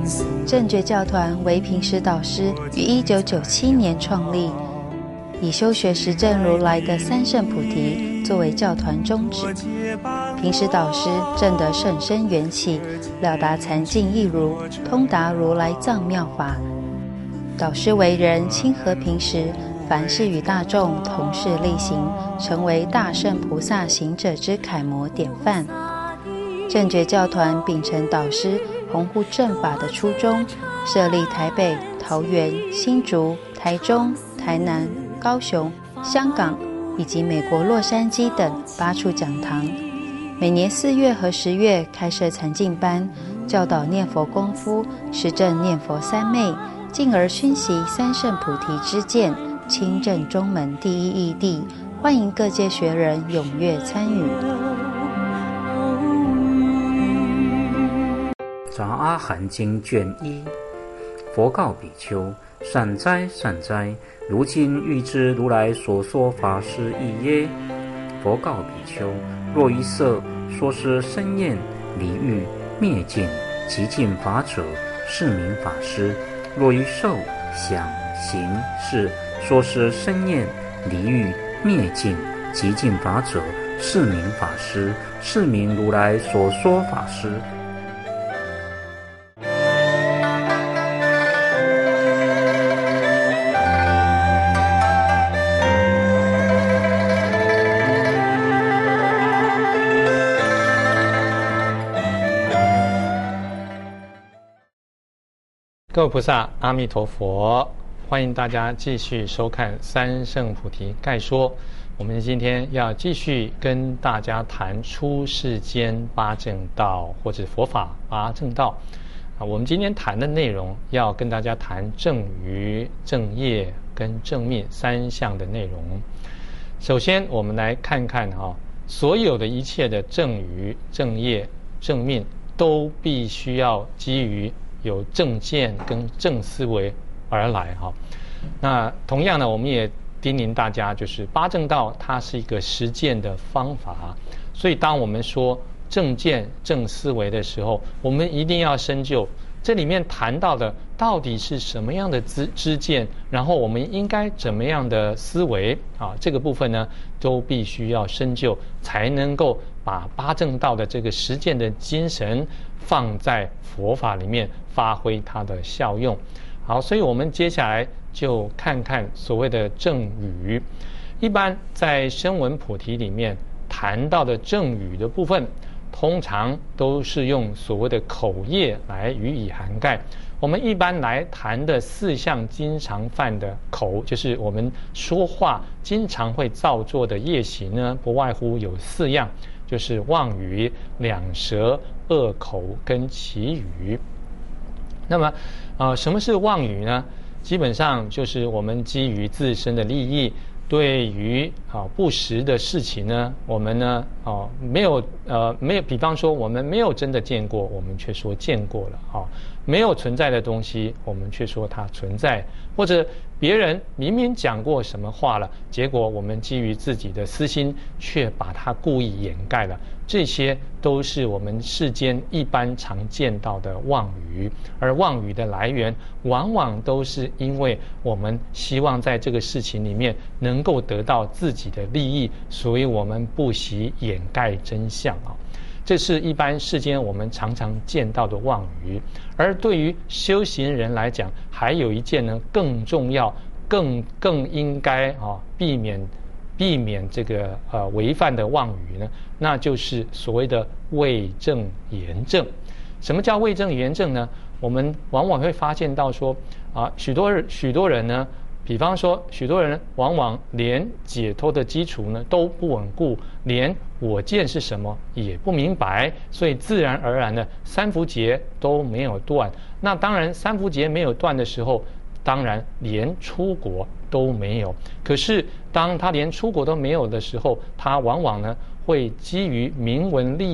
正觉教团为平时导师于1997年创立，以修学实证如来的三圣菩提作为教团宗旨。平时导师证得甚深缘起，了达禅境义如，通达如来藏妙法。导师为人亲和平时，凡事与大众同事力行，成为大圣菩萨行者之楷模典范。正觉教团秉承导师弘护正法的初衷，设立台北、桃园、新竹、台中、台南、高雄、香港以及美国洛杉矶等8处讲堂，每年4月和10月开设禅净班，教导念佛功夫，实证念佛三昧，进而熏习三圣菩提之见，亲证中门第一义谛，欢迎各界学人踊跃参与。 杂阿含经卷1，佛告比丘：善哉善哉，如今欲知如来所说法是义耶？佛告比丘：若于色说是生厌离欲灭尽极尽法者，是名法师；若于受想行识说是生厌离欲灭尽极尽法者，是名法师，是名如来所说法师。 各位菩萨，阿弥陀佛！欢迎大家继续收看《三圣菩提概说》。我们今天要继续跟大家谈出世间八正道，或者佛法八正道。我们今天谈的内容要跟大家谈正语、正业跟正命3项的内容。首先，我们来看看所有的一切的正语、正业、正命，都必须要基于有正见跟正思维而来那同样呢，我们也叮咛大家，就是八正道它是一个实践的方法，所以当我们说正见正思维的时候，我们一定要深究这里面谈到的到底是什么样的知见，然后我们应该怎么样的思维这个部分呢都必须要深究，才能够把八正道的这个实践的精神放在佛法里面发挥它的效用。好，所以我们接下来就看看所谓的正语。一般在声闻菩提里面谈到的正语的部分，通常都是用所谓的口业来予以涵盖。我们一般来谈的4项经常犯的口，就是我们说话经常会造作的业行呢，不外乎有4样，就是妄语、两舌、恶口跟绮语。那么什么是妄语呢？基本上就是我们基于自身的利益，对于不实的事情呢，我们呢没有，比方说我们没有真的见过，我们却说见过了没有存在的东西，我们却说它存在，或者别人明明讲过什么话了，结果我们基于自己的私心，却把它故意掩盖了。这些都是我们世间一般常见到的妄语，而妄语的来源往往都是因为我们希望在这个事情里面能够得到自己的利益，所以我们不惜掩盖真相这是一般世间我们常常见到的妄语。而对于修行人来讲，还有一件呢更重要、更应该避免这个违犯的妄语呢，那就是所谓的谓正言正。什么叫谓正言正呢？我们往往会发现到说许多人呢，比方说许多人往往连解脱的基础呢都不稳固，连我见是什么也不明白，所以自然而然的三伏劫都没有断。那当然三伏劫没有断的时候，当然连出国都没有。可是当他连出国都没有的时候，他往往呢会基于名闻利养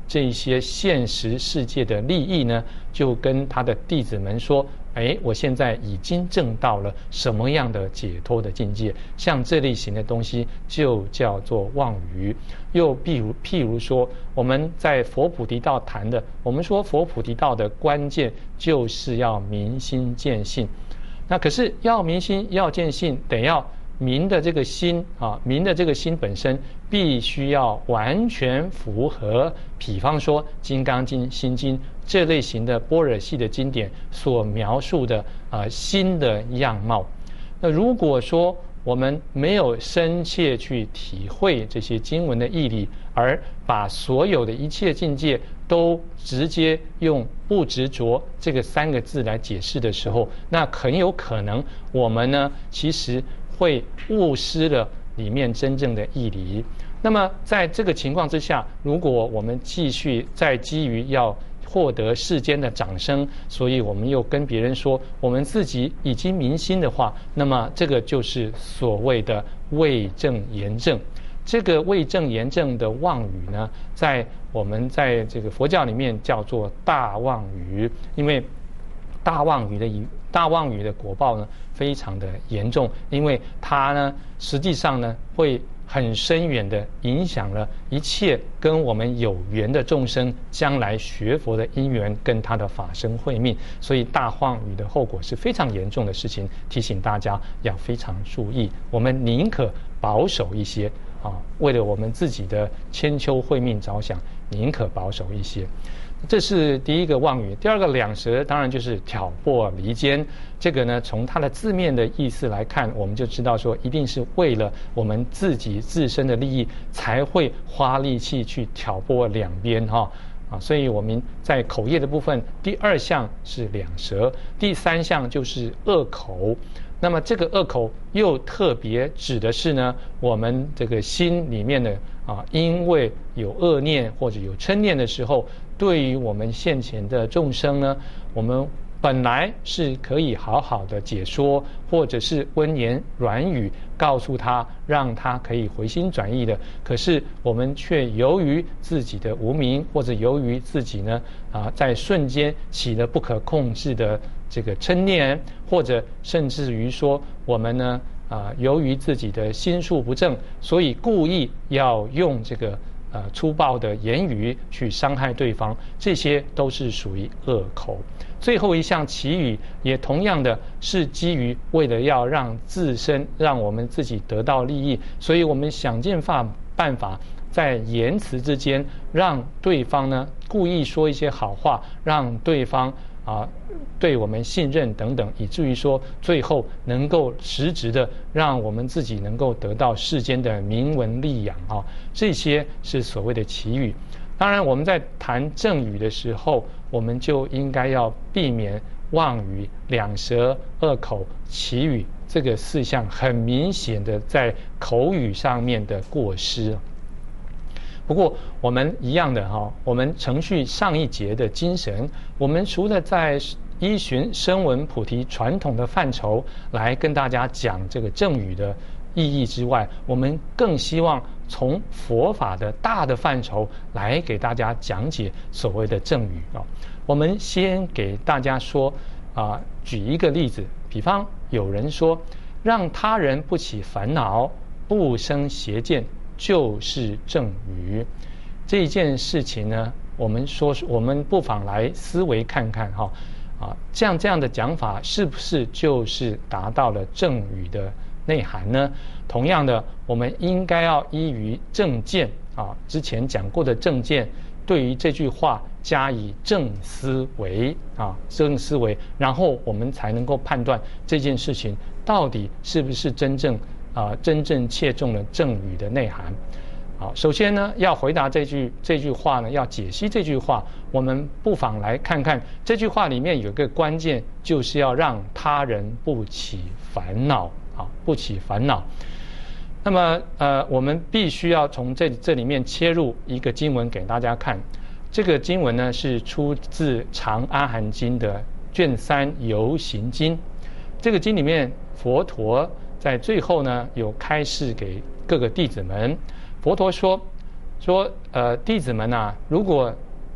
这些现实世界的利益呢，就跟他的弟子们说，我现在已经证到了什么样的解脱的境界，像这类型的东西就叫做妄语。又譬如说，我们在佛菩提道谈的，我们说佛菩提道的关键就是要明心见性。那可是要明心要见性，得要明的这个心明的这个心本身必须要完全符合，比方说《金刚经》《心经》这类型的般若系的经典所描述的心的样貌。那如果说我们没有深切去体会这些经文的义理，而把所有的一切境界都直接用不执着这个3个字来解释的时候，那很有可能我们呢其实会误失了里面真正的义理。那么在这个情况之下，如果我们继续再基于要获得世间的掌声，所以我们又跟别人说我们自己已经明心的话，那么这个就是所谓的伪证言证。这个伪证言证的妄语呢，我们在这个佛教里面叫做大妄语，因为大妄语的果报呢非常的严重，因为它呢实际上呢会很深远的影响了一切跟我们有缘的众生将来学佛的因缘跟他的法身慧命，所以大妄语的后果是非常严重的事情，提醒大家要非常注意，我们宁可保守一些为了我们自己的千秋慧命着想，宁可保守一些。这是第一个妄语。第二个两舌当然就是挑拨离间，这个呢从它的字面的意思来看，我们就知道说一定是为了我们自己自身的利益才会花力气去挑拨两边所以我们在口业的部分，第2项是两舌，第3项就是恶口。那么这个恶口又特别指的是呢，我们这个心里面的因为有恶念或者有嗔念的时候，对于我们现前的众生呢，我们本来是可以好好的解说，或者是温言软语告诉他，让他可以回心转意的。可是我们却由于自己的无明，或者由于自己呢在瞬间起了不可控制的这个嗔念，或者甚至于说我们呢由于自己的心术不正，所以故意要用这个粗暴的言语去伤害对方，这些都是属于恶口。最后一项祈语也同样的是基于为了要让自身让我们自己得到利益，所以我们想尽办法在言辞之间让对方呢故意说一些好话，让对方对我们信任等等，以至于说最后能够实质的让我们自己能够得到世间的名闻利养这些是所谓的祈语。当然我们在谈正语的时候，我们就应该要避免妄语、两舌、恶口、祈语这个4项很明显的在口语上面的过失。不过我们一样的我们承续上一节的精神，我们除了在依循声闻菩提传统的范畴来跟大家讲这个正语的意义之外，我们更希望从佛法的大的范畴来给大家讲解所谓的正语我们先给大家说举一个例子，比方有人说让他人不起烦恼，不生邪见，就是正语。这一件事情呢，我们不妨来思维看看这样的讲法是不是就是达到了正语的内涵呢？同样的，我们应该要依于正见之前讲过的正见，对于这句话加以正思维正思维，然后我们才能够判断这件事情到底是不是真正切中了正语的内涵。首先呢，要回答这句话呢，要解析这句话，我们不妨来看看这句话里面有个关键，就是要让他人不起烦恼不起烦恼。那么我们必须要从这里面切入一个经文给大家看。这个经文呢是出自《长阿含经》的卷3游行经。这个经里面，佛陀在最后呢有开示给各个弟子们。佛陀说弟子们如果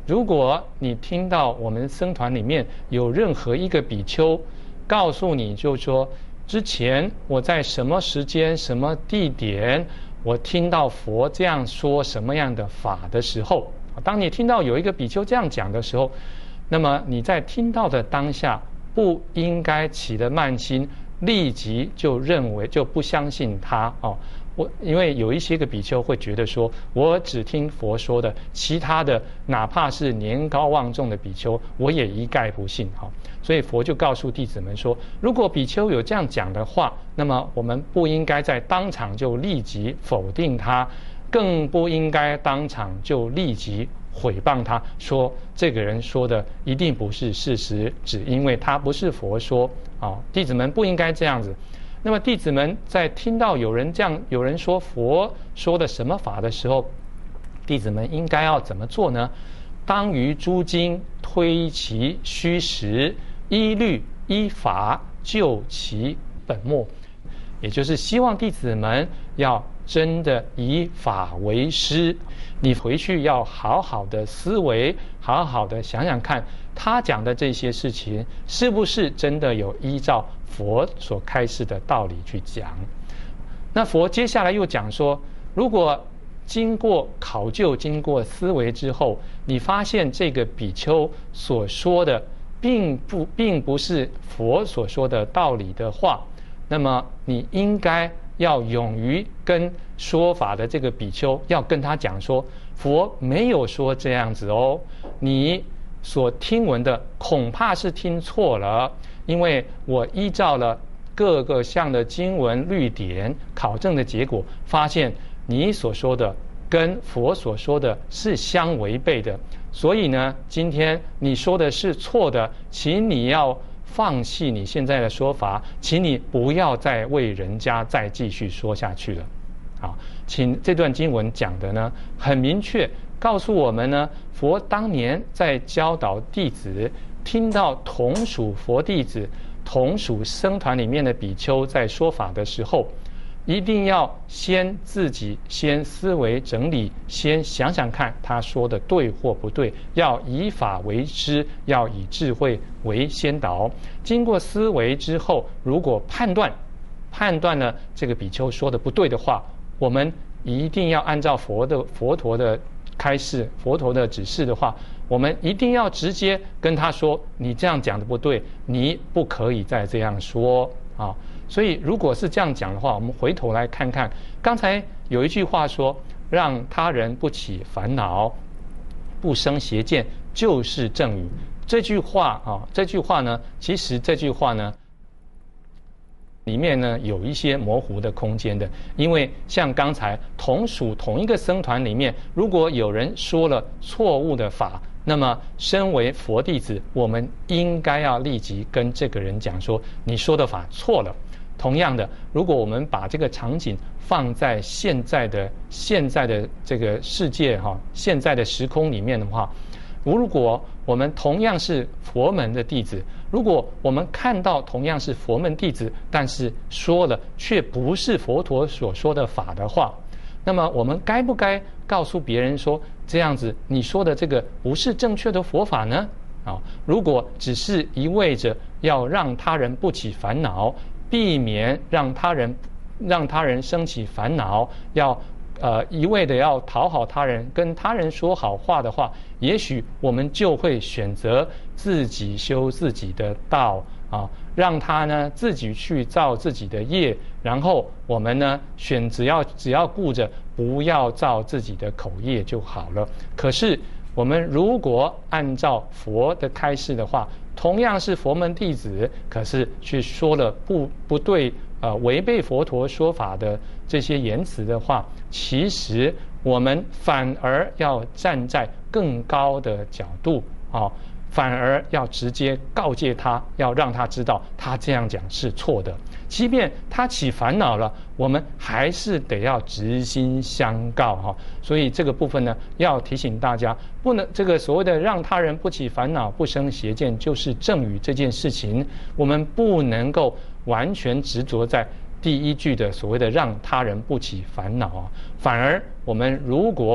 如果你听到我们僧团里面有任何一个比丘告诉你，就说之前我在什么时间、什么地点，我听到佛这样说什么样的法的时候，当你听到有一个比丘这样讲的时候，那么你在听到的当下不应该起了慢心，立即就认为就不相信他哦。因为有一些个比丘会觉得说，我只听佛说的，其他的哪怕是年高望重的比丘，我也一概不信哈。所以佛就告诉弟子们说，如果比丘有这样讲的话，那么我们不应该在当场就立即否定他，更不应该当场就立即毁谤他，说这个人说的一定不是事实，只因为他不是佛说啊。弟子们不应该这样子。那么弟子们在听到有人说佛说的什么法的时候，弟子们应该要怎么做呢？当于诸经推其虚实，依律依法就其本末。也就是希望弟子们要真的以法为师，你回去要好好的思维，好好的想想看，他讲的这些事情是不是真的有依照佛所开示的道理去讲。那佛接下来又讲说，如果经过考究、经过思维之后，你发现这个比丘所说的并不是佛所说的道理的话，那么你应该要勇于跟说法的这个比丘要跟他讲说，佛没有说这样子哦，你所听闻的恐怕是听错了，因为我依照了各个项的经文律典考证的结果，发现你所说的跟佛所说的是相违背的，所以呢，今天你说的是错的，请你要放弃你现在的说法，请你不要再为人家再继续说下去了。好，请这段经文讲的呢很明确，告诉我们呢，佛当年在教导弟子，听到同属佛弟子、同属僧团里面的比丘在说法的时候，一定要自己先思维整理，先想想看他说的对或不对，要以法为师，要以智慧为先导。经过思维之后，如果判断了这个比丘说的不对的话，我们一定要按照佛陀的开示、佛陀的指示的话，我们一定要直接跟他说，你这样讲的不对，你不可以再这样说啊。所以如果是这样讲的话，我们回头来看看，刚才有一句话说，让他人不起烦恼，不生邪见，就是正语。这句话呢，其实这句话呢里面呢有一些模糊的空间的，因为像刚才同属同一个僧团里面，如果有人说了错误的法，那么身为佛弟子，我们应该要立即跟这个人讲说，你说的法错了。同样的，如果我们把这个场景放在现在的这个世界现在的时空里面的话，如果我们同样是佛门的弟子，如果我们看到同样是佛门弟子，但是说了却不是佛陀所说的法的话，那么我们该不该告诉别人说，这样子你说的这个不是正确的佛法呢？如果只是一味着要让他人不起烦恼，避免让他人生起烦恼，要一味的要讨好他人，跟他人说好话的话，也许我们就会选择自己修自己的道让他呢自己去造自己的业，然后我们呢只要顾着不要造自己的口业就好了。可是我们如果按照佛的开示的话，同样是佛门弟子，可是却说了不对违背佛陀说法的这些言辞的话，其实我们反而要站在更高的角度反而要直接告诫他，要让他知道他这样讲是错的。即便他起烦恼了，我们还是得要直心相告所以这个部分呢，要提醒大家，不能这个所谓的让他人不起烦恼，不生邪见，就是正语这件事情，我们不能够完全执着在第一句的所谓的让他人不起烦恼反而我们如果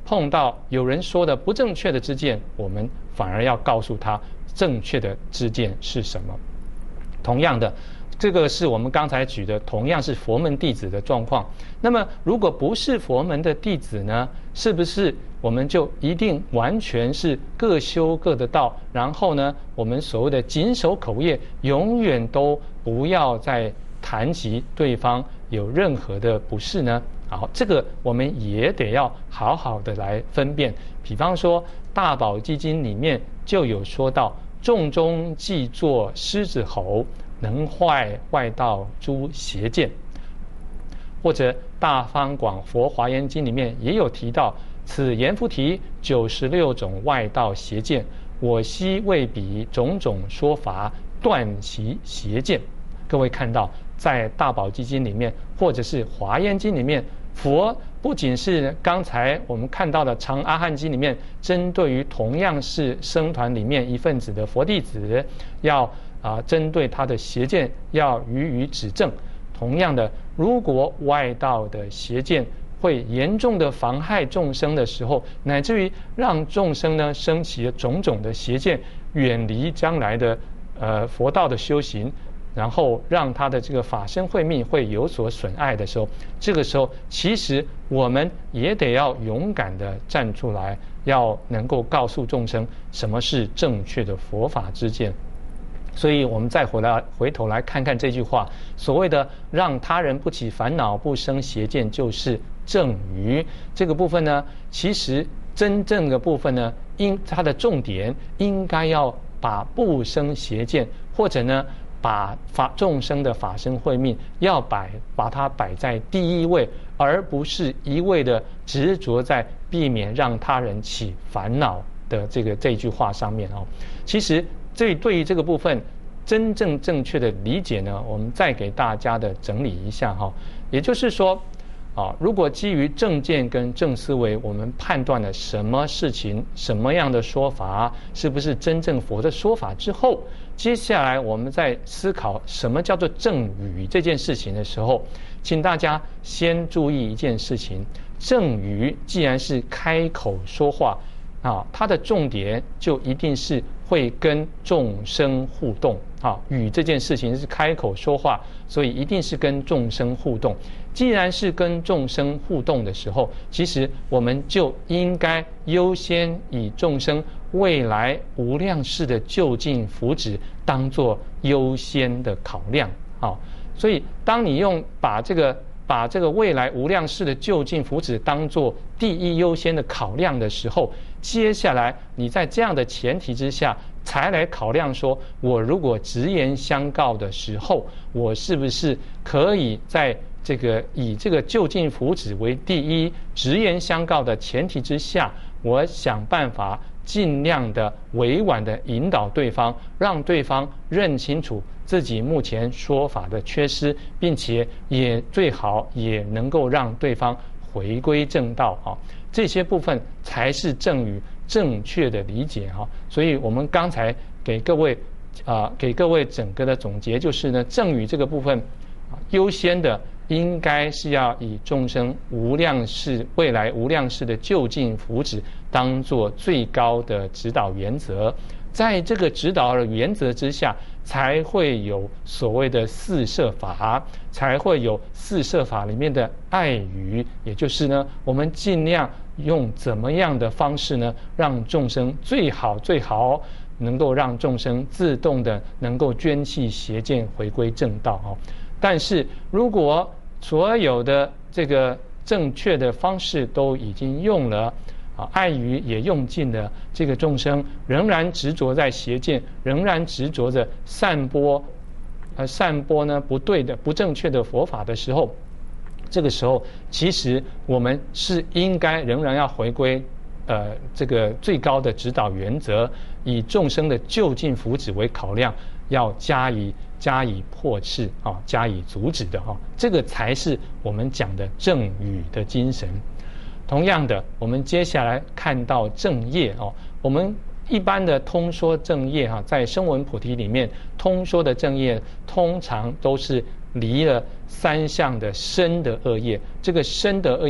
碰到有人说的不正确的知见，我们反而要告诉他正确的知见是什么。同样的，这个是我们刚才举的，同样是佛门弟子的状况。那么如果不是佛门的弟子呢，是不是我们就一定完全是各修各的道，然后呢，我们所谓的谨守口业，永远都不要再谈及对方有任何的不是呢？好，这个我们也得要好好的来分辨。比方说《大宝积经》里面就有说到，众中既作狮子吼，能坏外道诸邪见。或者《大方广佛华严经》里面也有提到，此阎浮提96种外道邪见，我悉为彼种种说法，断其邪见。各位看到，在《大宝积经》里面，或者是《华严经》里面，佛不仅是刚才我们看到的《长阿含经》里面，针对于同样是僧团里面一份子的佛弟子，要针对他的邪见要予以指正。同样的，如果外道的邪见会严重的妨害众生的时候，乃至于让众生呢升起了种种的邪见，远离将来的佛道的修行，然后让他的这个法身慧命会有所损害的时候，这个时候其实我们也得要勇敢的站出来，要能够告诉众生什么是正确的佛法之见。所以我们再回头来看看这句话，所谓的让他人不起烦恼，不生邪见，就是正语。这个部分呢，其实真正的部分呢，它的重点应该要把不生邪见，或者呢，把众生的法身慧命要把它摆在第一位，而不是一味的执着在避免让他人起烦恼的这句话上面哦。其实对于这个部分真正正确的理解呢，我们再给大家的整理一下哈。也就是说，如果基于正见跟正思维，我们判断了什么事情、什么样的说法是不是真正佛的说法之后，接下来我们在思考什么叫做正语这件事情的时候，请大家先注意一件事情：正语既然是开口说话它的重点就一定是会跟众生互动语这件事情是开口说话，所以一定是跟众生互动。既然是跟众生互动的时候，其实我们就应该优先以众生未来无量世的究竟福祉当作优先的考量所以当你把这个未来无量世的究竟福祉当作第一优先的考量的时候，接下来你在这样的前提之下才来考量说，我如果直言相告的时候，我是不是可以在以这个究竟福祉为第一直言相告的前提之下，我想办法尽量的委婉的引导对方，让对方认清楚自己目前说法的缺失，并且也最好也能够让对方回归正道这些部分才是正语正确的理解所以我们刚才给各位整个的总结就是呢，正语这个部分优先的应该是要以众生未来无量世的究竟福祉当作最高的指导原则，在这个指导的原则之下，才会有所谓的四摄法，才会有四摄法里面的爱语，也就是呢，我们尽量用怎么样的方式呢，让众生最好能够让众生自动的能够捐弃邪见，回归正道但是如果所有的这个正确的方式都已经用了爱语也用尽了，这个众生仍然执着在邪见，仍然执着着散播呢不对的不正确的佛法的时候，这个时候其实我们是应该仍然要回归这个最高的指导原则，以众生的究竟福祉为考量，要加以破斥加以阻止的这个才是我们讲的正语的精神。同样的，我们接下来看到正业我们一般的通说正业在声闻菩提里面通说的正业通常都是离了三项的身的恶业，这个身的恶业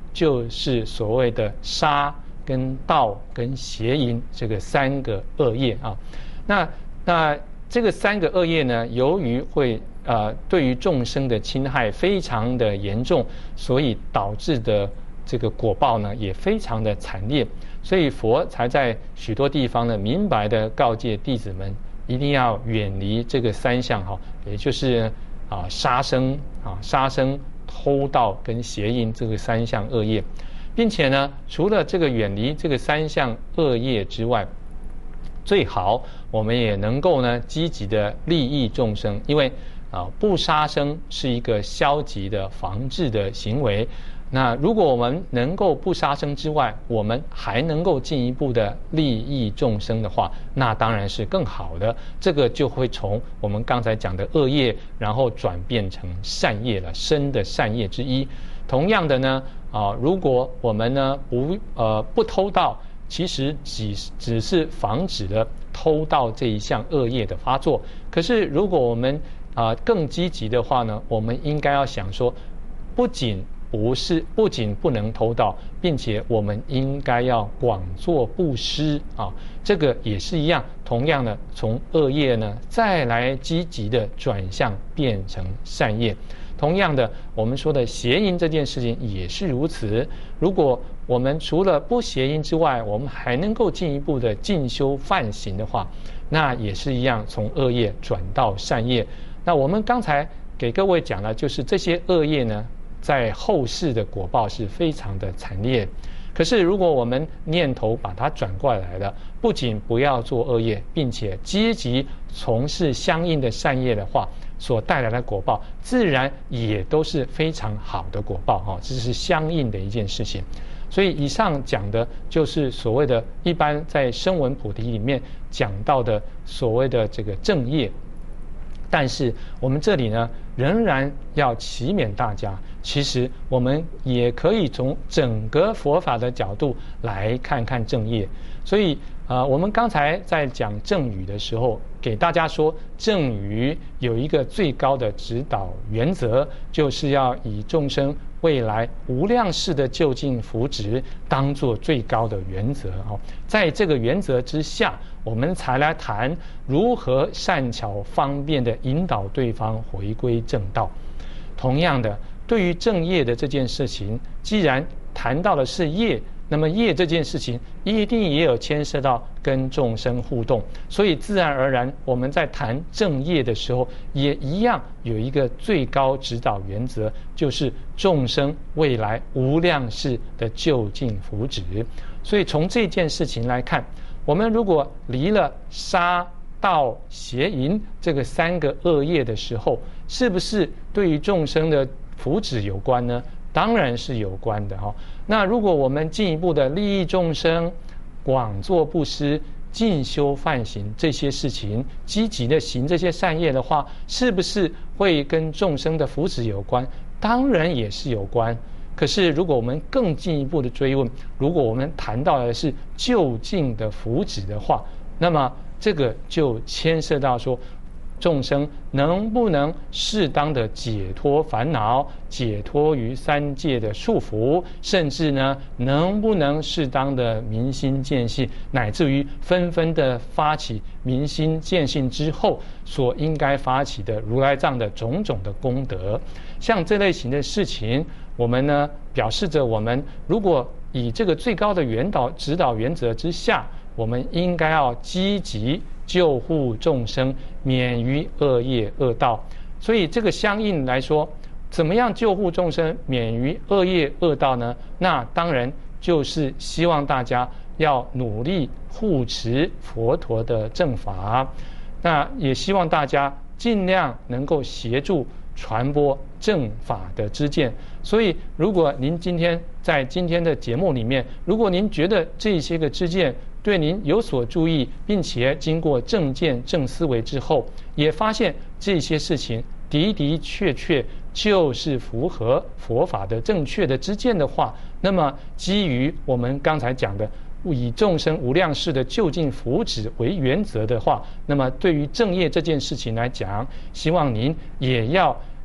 就是所谓的杀跟盗跟邪淫这个3个恶业啊。那这个3个恶业呢，由于会对于众生的侵害非常的严重，所以导致的这个果报呢也非常的惨烈，所以佛才在许多地方呢明白的告诫弟子们，一定要远离这个3项哈，也就是杀生、偷盗跟邪淫这个3项恶业，并且呢，除了这个远离这个3项恶业之外，最好我们也能够呢积极的利益众生，因为不杀生是一个消极的防治的行为。那如果我们能够不杀生之外，我们还能够进一步的利益众生的话，那当然是更好的。这个就会从我们刚才讲的恶业，然后转变成善业了，生的善业之一。同样的呢，如果我们呢不偷盗，其实只是防止了偷盗这一项恶业的发作。可是如果我们更积极的话呢，我们应该要想说，不仅不能偷盗，并且我们应该要广做布施啊，这个也是一样。同样的，从恶业呢再来积极的转向变成善业。同样的，我们说的邪淫这件事情也是如此。如果我们除了不邪淫之外，我们还能够进一步的进修梵行的话，那也是一样，从恶业转到善业。那我们刚才给各位讲了，就是这些恶业呢，在后世的果报是非常的惨烈。可是如果我们念头把它转过来了，不仅不要做恶业，并且积极从事相应的善业的话，所带来的果报自然也都是非常好的果报哈，这是相应的一件事情。所以以上讲的就是所谓的一般在声闻菩提里面讲到的所谓的这个正业。但是我们这里呢，仍然要祈勉大家，其实我们也可以从整个佛法的角度来看看正业。所以我们刚才在讲正语的时候，给大家说，正语有一个最高的指导原则，就是要以众生未来无量世的究竟福祉当作最高的原则哦。在这个原则之下，我们才来谈如何善巧方便的引导对方回归正道。同样的，对于正业的这件事情，既然谈到的是业，那么业这件事情一定也有牵涉到跟众生互动，所以自然而然我们在谈正业的时候，也一样有一个最高指导原则，就是众生未来无量世的究竟福祉。所以从这件事情来看，我们如果离了杀盗邪淫这个3个恶业的时候，是不是对于众生的福祉有关呢？当然是有关的哈。那如果我们进一步的利益众生，广做布施，进修梵行这些事情，积极的行这些善业的话，是不是会跟众生的福祉有关？当然也是有关。可是如果我们更进一步的追问，如果我们谈到的是究竟的福祉的话，那么这个就牵涉到说，众生能不能适当的解脱烦恼，解脱于3界的束缚，甚至呢，能不能适当的明心见性，乃至于纷纷的发起明心见性之后所应该发起的如来藏的种种的功德。像这类型的事情，我们呢表示着我们如果以这个最高的指导原则之下，我们应该要积极救护众生免于恶业恶道。所以这个相应来说，怎么样救护众生免于恶业恶道呢？那当然就是希望大家要努力护持佛陀的正法，那也希望大家尽量能够协助传播正法的知见。所以如果您在今天的节目里面，如果您觉得这些个知见对您有所注意，并且经过正见正思维之后，也发现这些事情的的确确就是符合佛法的正确的知见的话，那么基于我们刚才讲的以众生无量世的究竟福祉为原则的话，那么对于正业这件事情来讲，希望您也要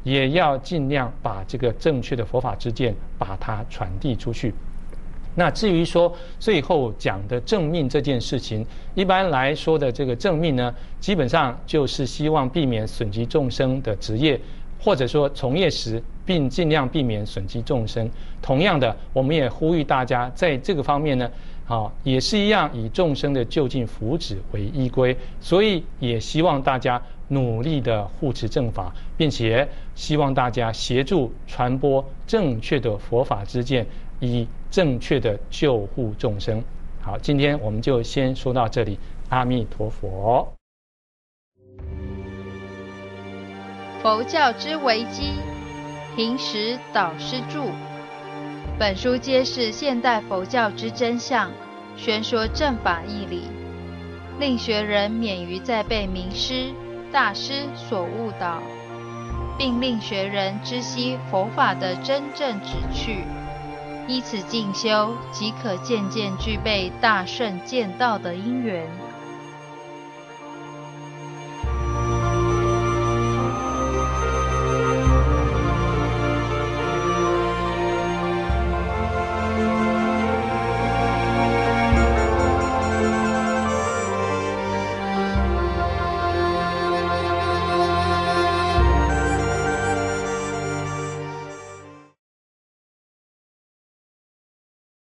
也要尽量把这个正确的佛法知见把它传递出去。那至于说最后讲的正命这件事情，一般来说的这个正命呢，基本上就是希望避免损及众生的职业，或者说从业时并尽量避免损及众生。同样的，我们也呼吁大家在这个方面呢，也是一样以众生的究竟福祉为依归，所以也希望大家努力的护持正法，并且希望大家协助传播正确的佛法知见，以正确的救护众生。好，今天我们就先说到这里，阿弥陀佛。 佛教之危机，平时导师著。本书揭示现代佛教之真相，宣说正法义理，令学人免于再被名师、大师所误导，并令学人知悉佛法的真正旨趣，依此进修，即可渐渐具备大圣见道的因缘。